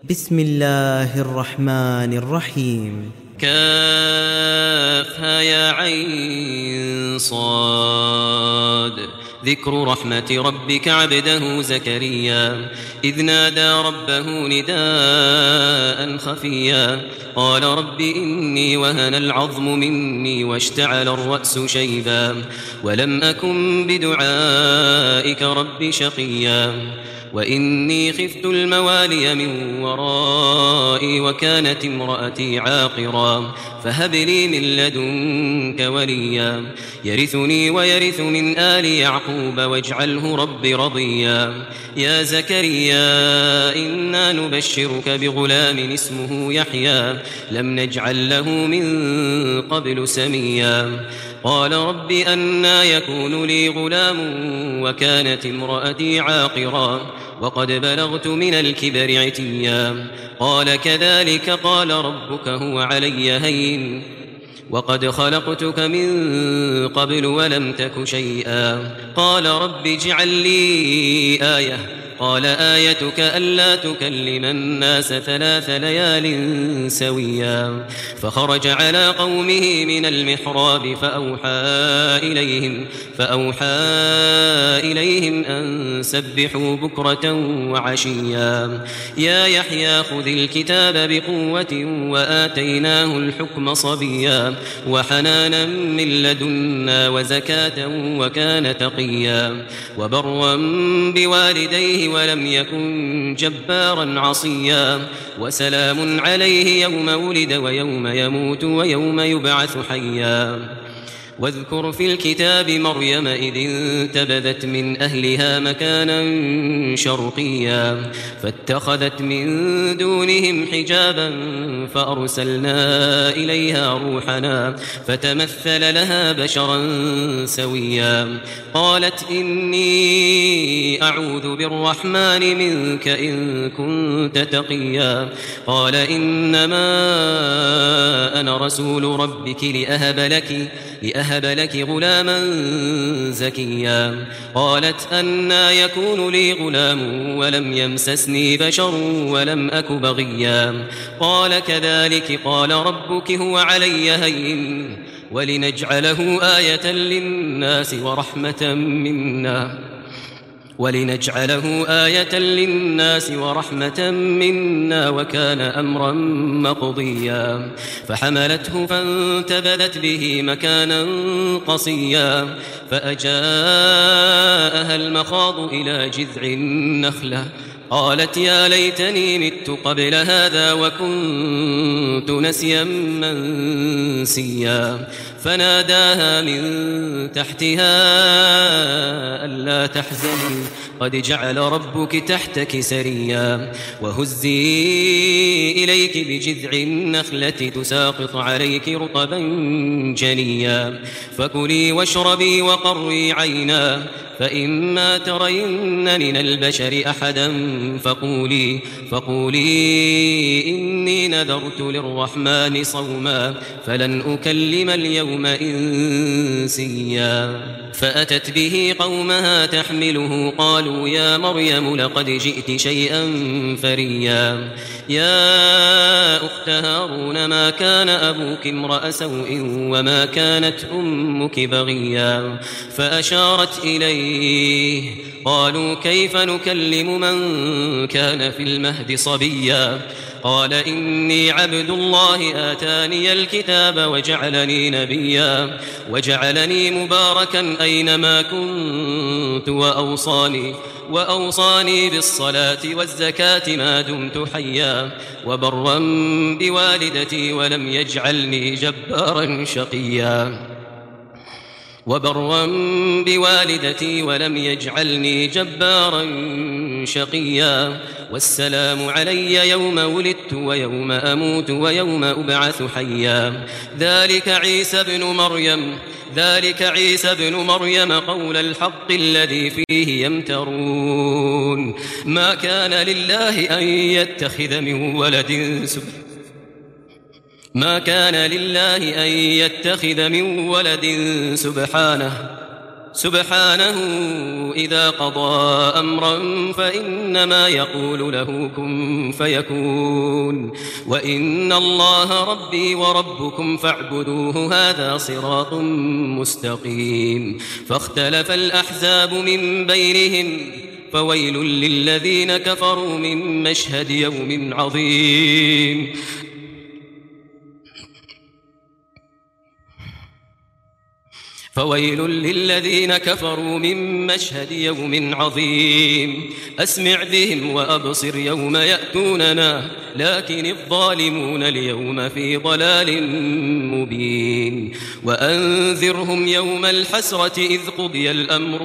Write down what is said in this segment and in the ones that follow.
بسم الله الرحمن الرحيم. كافها يا عين صاد. ذكر رحمة ربك عبده زكريا إذ نادى ربه نداء خفيا قال رب إني وهن العظم مني واشتعل الرأس شيبا ولم أكن بدعائك رب شقيا وإني خفت الموالي من ورائي وكانت امرأتي عاقرا فهب لي من لدنك وليا يرثني ويرث من آل يعقوب واجعله رب رضيا يا زكريا إنا نبشرك بغلام اسمه يحيى لم نجعل له من قبل سميا قال رب أنى يكون لي غلام وكانت امرأتي عاقرا وقد بلغت من الكبر عتيا قال كذلك قال ربك هو علي هين وقد خلقتك من قبل ولم تك شيئا قال رب اجعل لي آية قال آيتك ألا تكلم الناس 3 ليال سويا فخرج على قومه من المحراب فأوحى إليهم أن سبحوا بكرة وعشيا يا يحيى خذ الكتاب بقوة وآتيناه الحكم صبيا وحنانا من لدنا وزكاة وكان تقيا وبرا بوالديه ولم يكن جبارا عصيا وسلام عليه يوم ولد ويوم يموت ويوم يبعث حيا واذكر في الكتاب مريم إذ انتبذت من أهلها مكانا شرقيا فاتخذت من دونهم حجابا فأرسلنا إليها روحنا فتمثل لها بشرا سويا قالت إني أعوذ بالرحمن منك إن كنت تقيا قال إنما أنا رسول ربك لأهب لك غلاما زكيا قالت أنى يكون لي غلام ولم يمسسني بشر ولم أك بغيا قال كذلك قال ربك هو علي هين ولنجعله آية للناس ورحمة منا وكان أمرا مقضيا فحملته فانتبذت به مكانا قصيا فأجاءها المخاض إلى جذع النخلة قالت يا ليتني مت قبل هذا وكنت نسيا منسيا فناداها من تحتها ألا تحزني قد جعل ربك تحتك سريا وهزي إليك بجذع النخلة تساقط عليك رطبا جنيا فكلي واشربي وقري عينا فإما ترين من البشر أحدا فقولي إني نذرت للرحمن صوما فلن أكلم اليوم إنسيا فأتت به قومها تحمله قالوا يا مريم لقد جئت شيئا فريا يا أخت هارون ما كان أبوك امرأ سوء وما كانت أمك بغيا فأشارت إليه قالوا كيف نكلم من كان في المهد صبيا قال إني عبد الله آتاني الكتاب وجعلني نبيا وجعلني مباركا أينما كنت وأوصاني بالصلاة والزكاة ما دمت حيا وبرا بوالدتي ولم يجعلني جبارا شقيا والسلام علي يوم ولدت ويوم أموت ويوم أبعث حيا ذلك عيسى بن مريم قول الحق الذي فيه يمترون ما كان لله أن يتخذ من ولد سبحانه سبحانه إذا قضى أمرا فإنما يقول له كن فيكون وإن الله ربي وربكم فاعبدوه هذا صراط مستقيم فاختلف الأحزاب من بينهم فويل للذين كفروا من مشهد يوم عظيم فويل للذين كفروا من مشهد يوم عظيم أسمع بهم وأبصر يوم يأتوننا لكن الظالمون اليوم في ضلال مبين وأنذرهم يوم الحسرة إذ قضي الأمر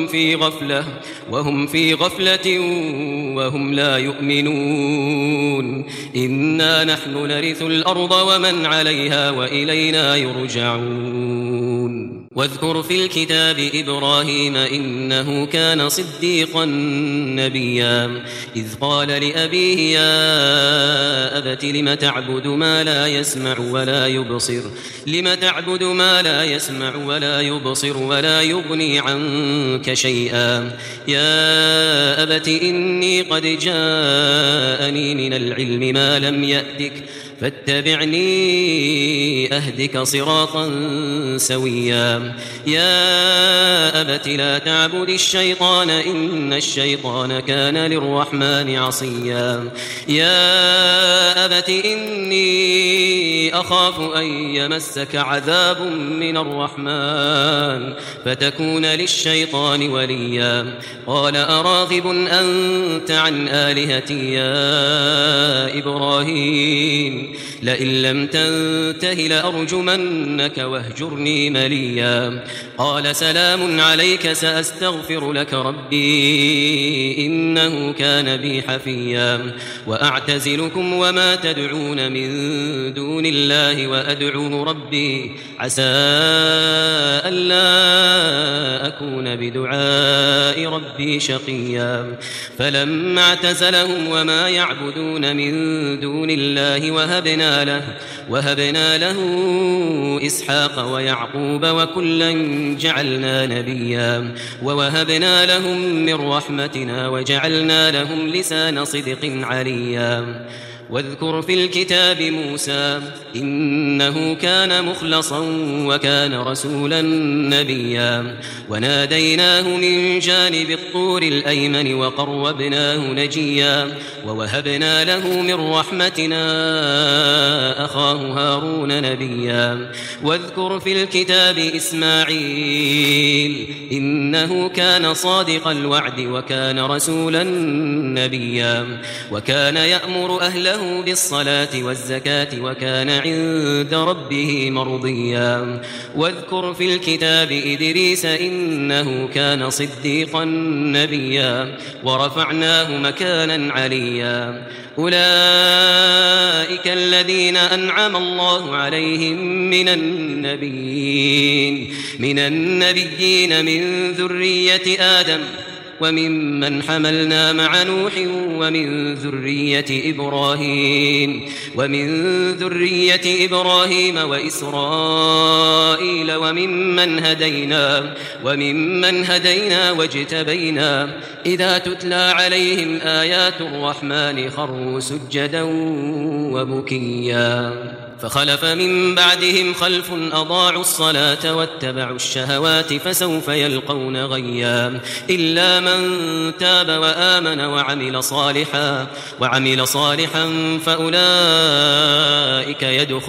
وهم في غفلة وهم لا يؤمنون إنا نحن نرث الأرض ومن عليها وإلينا يرجعون واذكر في الكتاب إبراهيم إنه كان صديقا نبيا إذ قال لأبيه يا أبت لم تعبد ما لا يسمع ولا يبصر ولا يغني عنك شيئا يا أبت إني قد جاءني من العلم ما لم يأتك فاتبعني أهدك صراطا سويا يا أبت لا تعبد الشيطان إن الشيطان كان للرحمن عصيا يا أبت إني أخاف أن يمسك عذاب من الرحمن فتكون للشيطان وليا قال أراغب أنت عن آلهتي يا إبراهيم لئن لم تنته لأرجمنك واهجرني مليا قال سلام عليك سأستغفر لك ربي إنه كان بي حفيا وأعتزلكم وما تدعون من دون الله وأدعو ربي عسى ألا أكون بدعاء ربي شقيا فلما اعتزلهم وما يعبدون من دون الله وهبنا له إسحاق ويعقوب وكلا جعلنا نبيا ووهبنا لهم من رحمتنا وجعلنا لهم لسان صدق عليا واذكر في الكتاب موسى إنه كان مخلصا وكان رسولا نبيا وناديناه من جانب الطور الأيمن وقربناه نجيا ووهبنا له من رحمتنا أخاه هارون نبيا واذكر في الكتاب إسماعيل إنه كان صادق الوعد وكان رسولا نبيا وكان يأمر أهله بالصلاة والزكاة وكان عند ربه مرضيا واذكر في الكتاب إدريس إنه كان صديقا نبيا ورفعناه مكانا عليا أولئك الذين أنعم الله عليهم من النبيين من ذرية آدم وممن حملنا مع نوح ومن ذرية إبراهيم وإسرائيل وممن هدينا واجتبينا إذا تتلى عليهم آيات الرحمن خروا سجدا وبكيا فخلف من بعدهم خلف أضاعوا الصلاة واتبعوا الشهوات فسوف يلقون غيا إلا من تاب وآمن وعمل صالحا فأولئك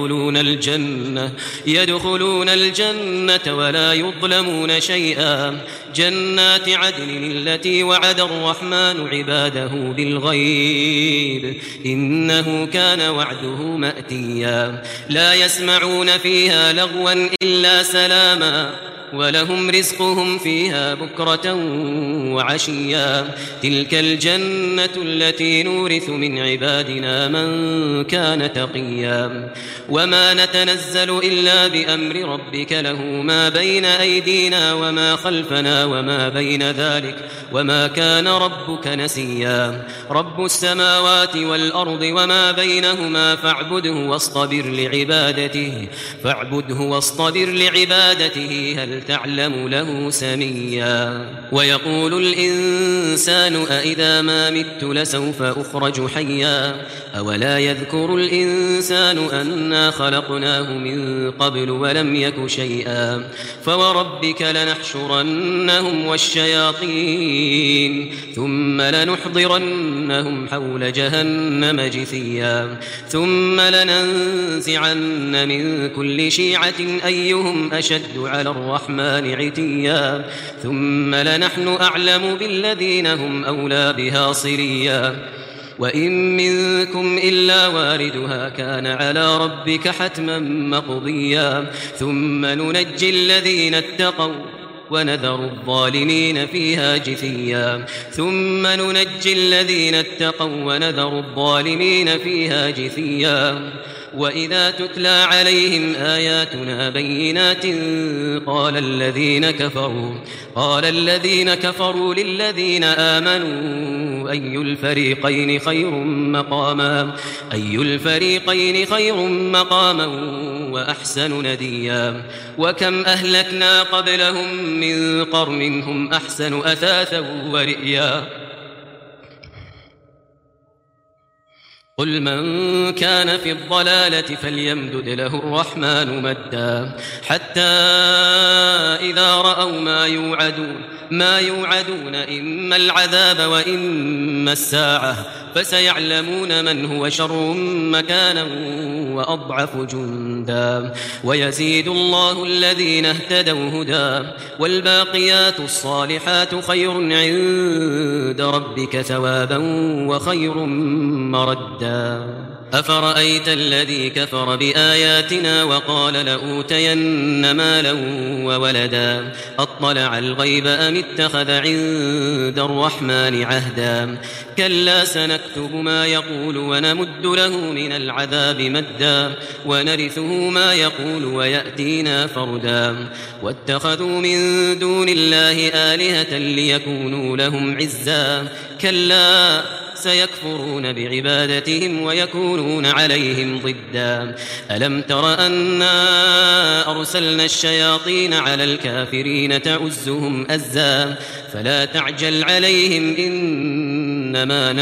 يدخلون الجنة ولا يظلمون شيئا جنات عدن التي وعد الرحمن عباده بالغيب إنه كان وعده مأتيا لا يسمعون فيها لغوا إلا سلاما ولهم رزقهم فيها بكرة وعشيا تلك الجنة التي نورث من عبادنا من كان تقيا وما نتنزل إلا بأمر ربك له ما بين أيدينا وما خلفنا وما بين ذلك وما كان ربك نسيا رب السماوات والأرض وما بينهما فاعبده واصطبر لعبادته هل هل تعلم له سميا ويقول الإنسان أإذا ما مت لسوف أخرج حيا أولا يذكر الإنسان أنا خلقناه من قبل ولم يك شيئا فوربك لنحشرنهم والشياطين ثم لنحضرنهم حول جهنم جثيا ثم لننزعن من كل شيعة أيهم أشد على الرحمن عتيا ثم لنحن أعلم بالذين هم أولى بها صليا وإن منكم إلا واردها كان على ربك حتما مقضيا ثم ننجي الذين اتقوا ونذر الظالمين فيها جثيا ثم ننجي الذين اتقوا ونذر الظالمين فيها جثيا وإذا تتلى عليهم آياتنا بينات قال الذين كفروا للذين آمنوا أي الفريقين خير مقاما وأحسن نديا وكم أهلكنا قبلهم من قرن هم أحسن أثاثا ورئيا قل من كان في الضلالة فليمدد له الرحمن مدا حتى إذا رأوا ما يوعدون إما العذاب وإما الساعة فسيعلمون من هو شر مكانا وأضعف جندا ويزيد الله الذين اهتدوا هدى والباقيات الصالحات خير عند ربك ثوابا وخير مردا أفرأيت الذي كفر بآياتنا وقال لأوتين مالا وولدا أطلع الغيب أم اتخذ عند الرحمن عهدا كلا سنكتب ما يقول ونمد له من العذاب مدا ونرثه ما يقول ويأتينا فردا واتخذوا من دون الله آلهة ليكونوا لهم عزا كلا سيكفرون بعبادتهم ويكونون عليهم ضدا ألم تر أنا أرسلنا الشياطين على الكافرين تعزهم أزا فلا تعجل عليهم إنما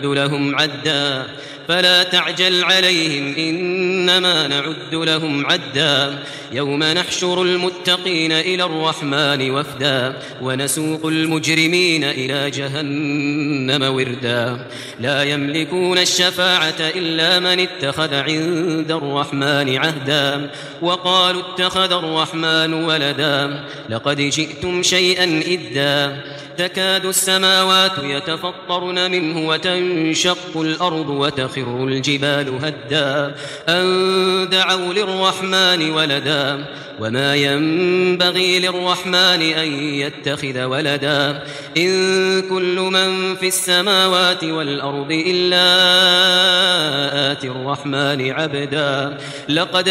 نعد لهم عدا يوم نحشر المتقين إلى الرحمن وفدا ونسوق المجرمين إلى جهنم وردا لا يملكون الشفاعة إلا من اتخذ عند الرحمن عهدا وقالوا اتخذ الرحمن ولدا لقد جئتم شيئا إدا تكاد السماوات يتفطرن منه وتنشق الأرض وتخر الجبال هدا أن دعوا للرحمن ولدا وما ينبغي للرحمن أن يتخذ ولدا إن كل من في السماوات والأرض إلا آتي الرحمن عبدا لقد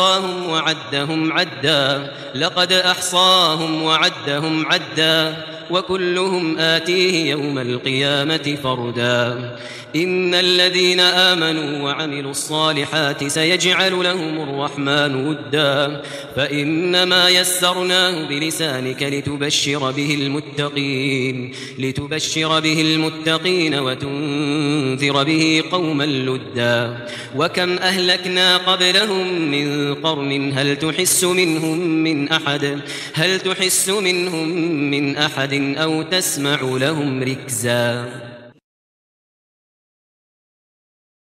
أحصاهم وعدهم عدا وكلهم آتيه يوم القيامة فردا إن الذين آمنوا وعملوا الصالحات سيجعل لهم الرحمن ودا فإنما يسرناه بلسانك لتبشر به المتقين وتنذر به قوما لدا وكم أهلكنا قبلهم من قرن هل تحس منهم من أحد أو تسمع لهم ركزا